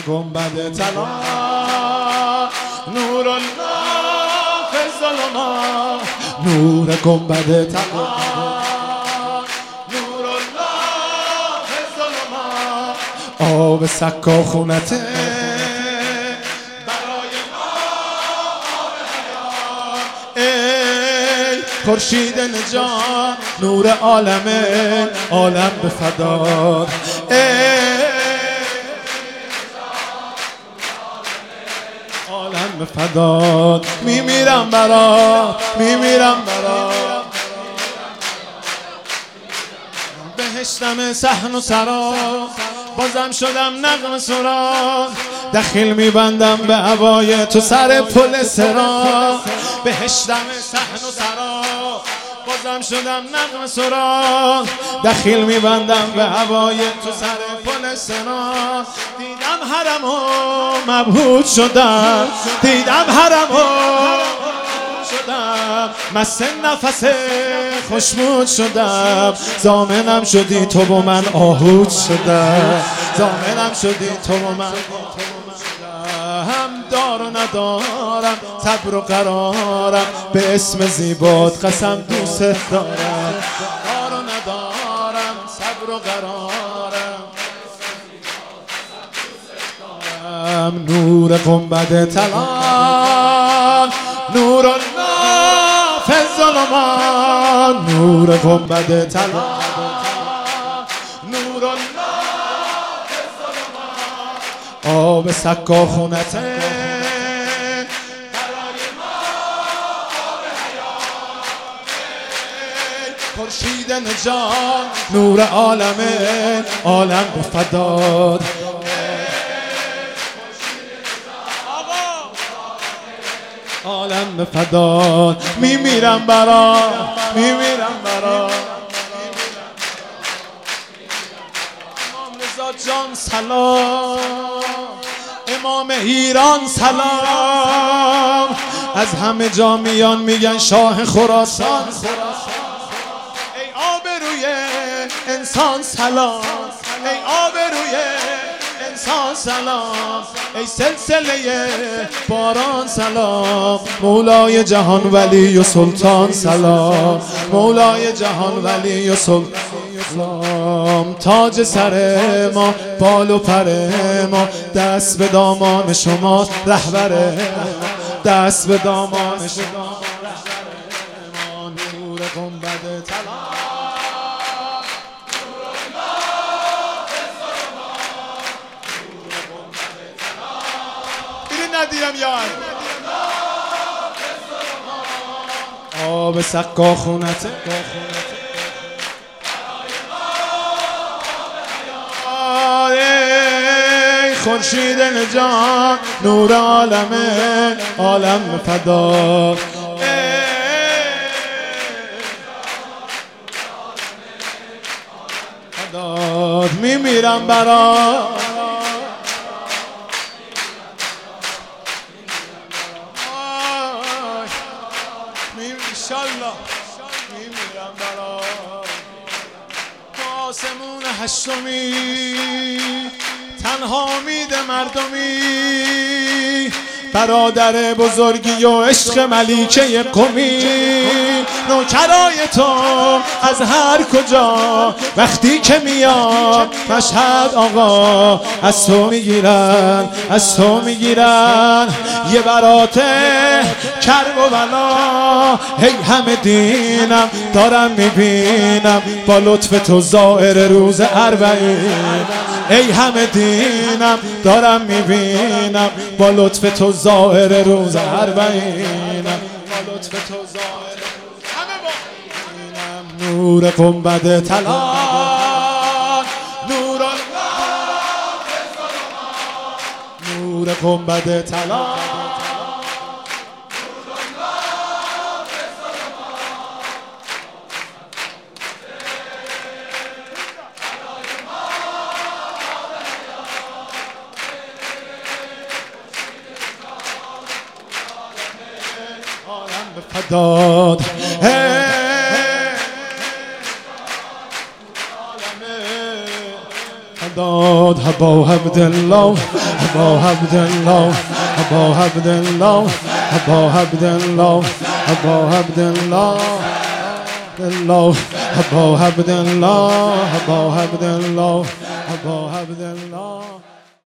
گنبد طلا نور الله فی الظلمات نور گنبد طلا نور الله فی الظلمات آب سکا خونته برای ما آب حیات ای خورشید نجات نور عالمه عالم به فدات عالم به فدات میمیرم برات میمیرم برات بهشتم صحن و سرا بازم شدم نغمه سرا دخیل میبندم به هوای تو سر پل سرا بهشتم صحن و سرا بازم شدم نغمه سرا دخیل میبندم به هوای تو سر پل سرا دیدم حرمو مبهوت شدم دیدم حرمو شدم مست نفس خوشمود شدم ضامنم شدی تو با من آهوت شدم ضامنم شدی تو با من هم دار و ندارم صبر و قرارم به اسم زیبات قسم دوست دارم دار و ندارم صبر و قرارم نور گنبد طلا نور الله فی الظلمات نور گنبد طلا نور الله فی الظلمات آب سکا خونته برای ما آب حیات خورشید نجات نور عالمه عالم به فدات عالم به فدات میمیرم برات میمیرم برات امام رضا جان سلام امام ایران سلام از همه جا میان میگن شاه خراسان ای آبروی انسان سلام ای آبروی انسان سلام ای سلسله باران سلام مولای جهان ولی و سلطان سلام مولای جهان ولی و سلطان تاج سر ما بال و پر ما دست به دامان شما رهبر دست به دامان شما رهبر نور گنبد طلا ندیدم یار آب سکا خونته خورشید نجات نور عالمه عالم فدات فدات میمیرم برات انشالله میمیرم برات آسمون هشتمی تنها امید مردمی برادر بزرگی و عشق ملیکه قمی نوکرای تو از هر کجا وقتی که میاد مشهد آقا از تو میگیرن از تو میگیرن یه برات کرب و بلا هی همه دینم دارم میبینم با لطف تو زائر روز اربعین ای همه دینم دارم میبینم با لطف تو زائر روز اربعینم با لطف تو زائر همه با نور گنبد طلا نور الله نور گنبد طلا فدات فدات ابو عبدالله ابو عبدالله ابو عبدالله ابو عبدالله ابو عبدالله الله ابو عبدالله ابو عبدالله ابو عبدالله